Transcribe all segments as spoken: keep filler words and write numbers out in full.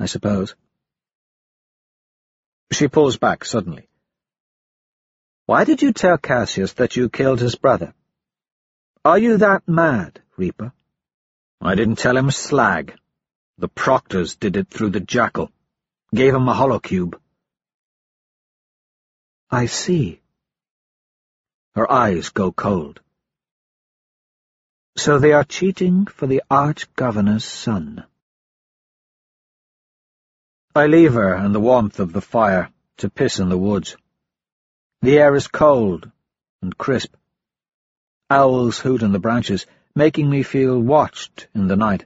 I suppose. She pulls back suddenly. Why did you tell Cassius that you killed his brother? Are you that mad, Reaper? I didn't tell him slag. The proctors did it through the jackal. Gave him a holocube. I see. Her eyes go cold. So they are cheating for the Arch-Governor's son. I leave her and the warmth of the fire to piss in the woods. The air is cold and crisp. Owls hoot in the branches, making me feel watched in the night.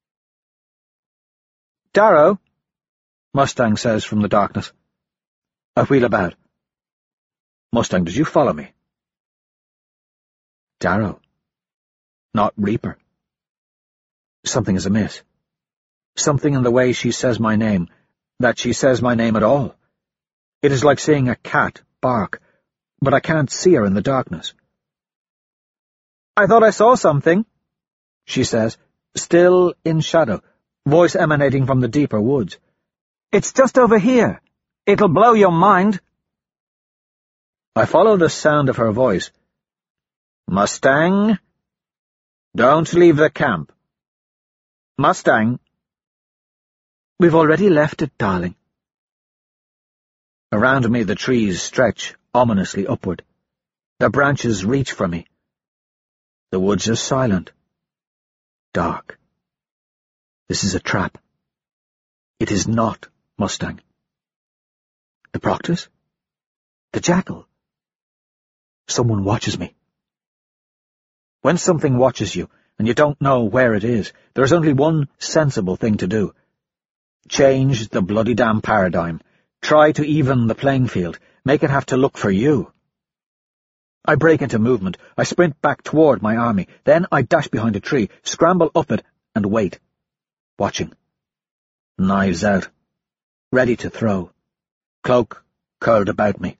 Darrow, Mustang says from the darkness. I wheel about. Mustang, did you follow me? Darrow. Not Reaper. Something is amiss. Something in the way she says my name, that she says my name at all. It is like seeing a cat bark, but I can't see her in the darkness. I thought I saw something, she says, still in shadow, voice emanating from the deeper woods. It's just over here. It'll blow your mind. I follow the sound of her voice. Mustang? Don't leave the camp. Mustang? We've already left it, darling. Around me the trees stretch ominously upward. Their branches reach for me. The woods are silent. Dark. This is a trap. It is not Mustang. The proctors? The jackal? Someone watches me. When something watches you, and you don't know where it is, there is only one sensible thing to do. Change the bloody damn paradigm. Try to even the playing field. Make it have to look for you. I break into movement. I sprint back toward my army. Then I dash behind a tree, scramble up it, and wait. Watching. Knives out. Ready to throw. Cloak curled about me.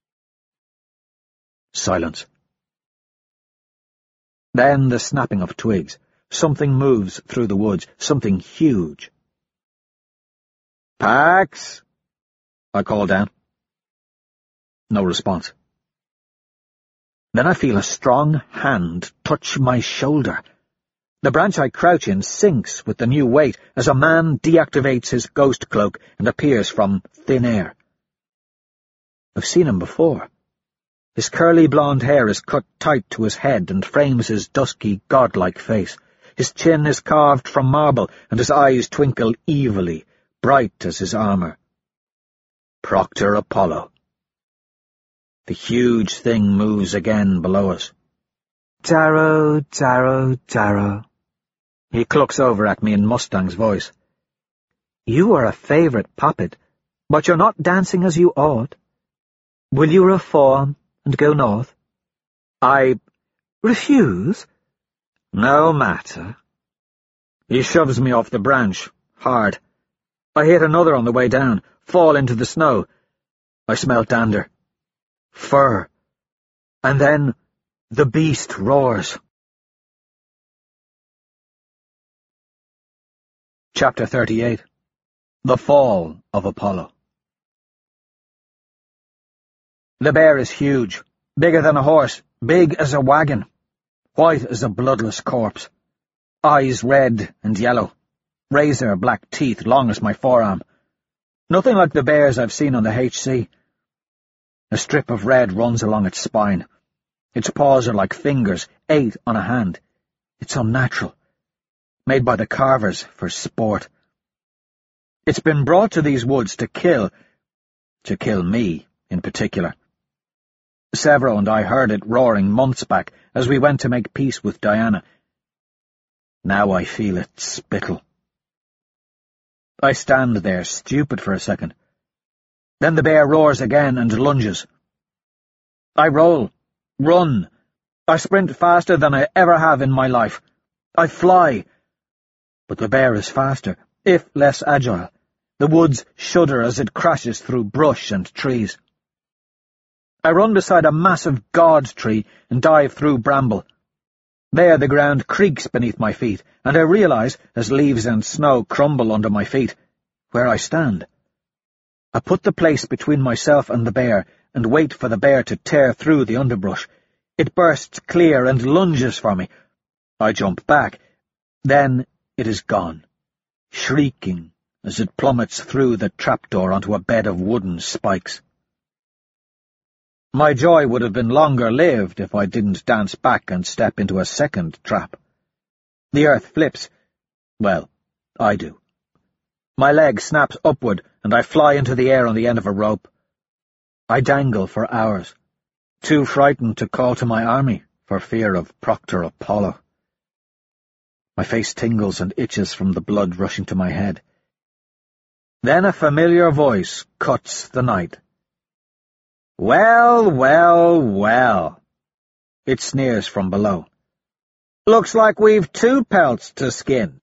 Silence. Then the snapping of twigs. Something moves through the woods. Something huge. Pax! I call down. No response. Then I feel a strong hand touch my shoulder. The branch I crouch in sinks with the new weight as a man deactivates his ghost cloak and appears from thin air. I've seen him before. His curly blonde hair is cut tight to his head and frames his dusky, godlike face. His chin is carved from marble, and his eyes twinkle evilly, bright as his armour. Proctor Apollo. The huge thing moves again below us. Darrow, Darrow, Darrow. He clucks over at me in Mustang's voice. You are a favourite puppet, but you're not dancing as you ought. Will you reform and go north? I refuse. No matter. He shoves me off the branch, hard. I hit another on the way down, fall into the snow. I smell dander. Fur. And then the beast roars. Chapter thirty-eight. The Fall of Apollo. The bear is huge, bigger than a horse, big as a wagon, white as a bloodless corpse, eyes red and yellow, razor black teeth long as my forearm. Nothing like the bears I've seen on the H C. A strip of red runs along its spine. Its paws are like fingers, eight on a hand. It's unnatural. Made by the carvers for sport. It's been brought to these woods to kill, to kill me in particular. Severo and I heard it roaring months back as we went to make peace with Diana. Now I feel its spittle. I stand there, stupid for a second. Then the bear roars again and lunges. I roll, run. I sprint faster than I ever have in my life. I fly. But the bear is faster, if less agile. The woods shudder as it crashes through brush and trees. I run beside a massive god tree and dive through bramble. There the ground creaks beneath my feet, and I realize, as leaves and snow crumble under my feet, where I stand. I put the place between myself and the bear and wait for the bear to tear through the underbrush. It bursts clear and lunges for me. I jump back. Then it is gone, shrieking as it plummets through the trapdoor onto a bed of wooden spikes. My joy would have been longer-lived if I didn't dance back and step into a second trap. The earth flips. Well, I do. My leg snaps upward, and I fly into the air on the end of a rope. I dangle for hours, too frightened to call to my army for fear of Proctor Apollo. My face tingles and itches from the blood rushing to my head. Then a familiar voice cuts the night. "Well, well, well," it sneers from below. "Looks like we've two pelts to skin."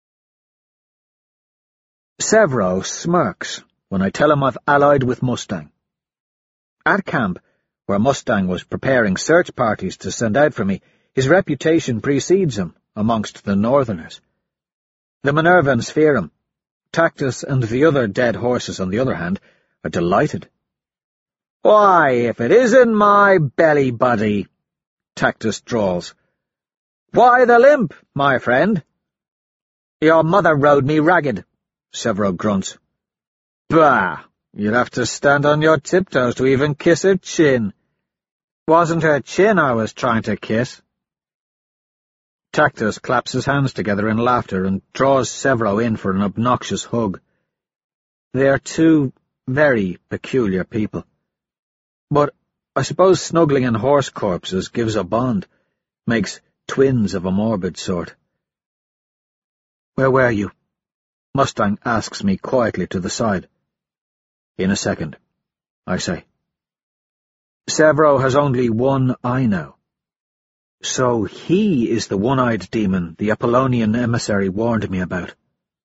Severo smirks when I tell him I've allied with Mustang. At camp, where Mustang was preparing search parties to send out for me, his reputation precedes him amongst the Northerners. The Minervans fear him. Tactus and the other dead horses, on the other hand, are delighted. "Why, if it isn't my belly buddy," Tactus drawls. "Why the limp, my friend?" "Your mother rode me ragged," Severo grunts. "Bah, you'd have to stand on your tiptoes to even kiss her chin." "Wasn't her chin I was trying to kiss." Tactus claps his hands together in laughter and draws Severo in for an obnoxious hug. They are two very peculiar people. But I suppose snuggling in horse corpses gives a bond, makes twins of a morbid sort. "Where were you?" Mustang asks me quietly to the side. "In a second," I say. Severo has only one eye now. So he is the one-eyed demon the Apollonian emissary warned me about.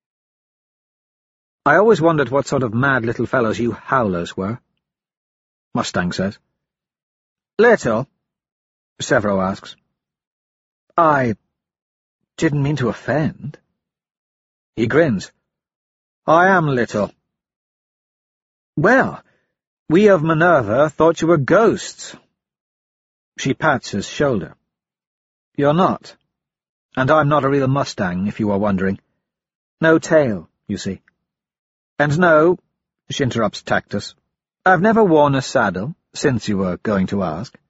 "I always wondered what sort of mad little fellows you howlers were," Mustang says. "Little?" Severo asks. "I didn't mean to offend." He grins. "I am little." "Well, we of Minerva thought you were ghosts." She pats his shoulder. "You're not. And I'm not a real Mustang, if you are wondering. No tail, you see. And no," she interrupts Tactus, "I've never worn a saddle, since you were going to ask."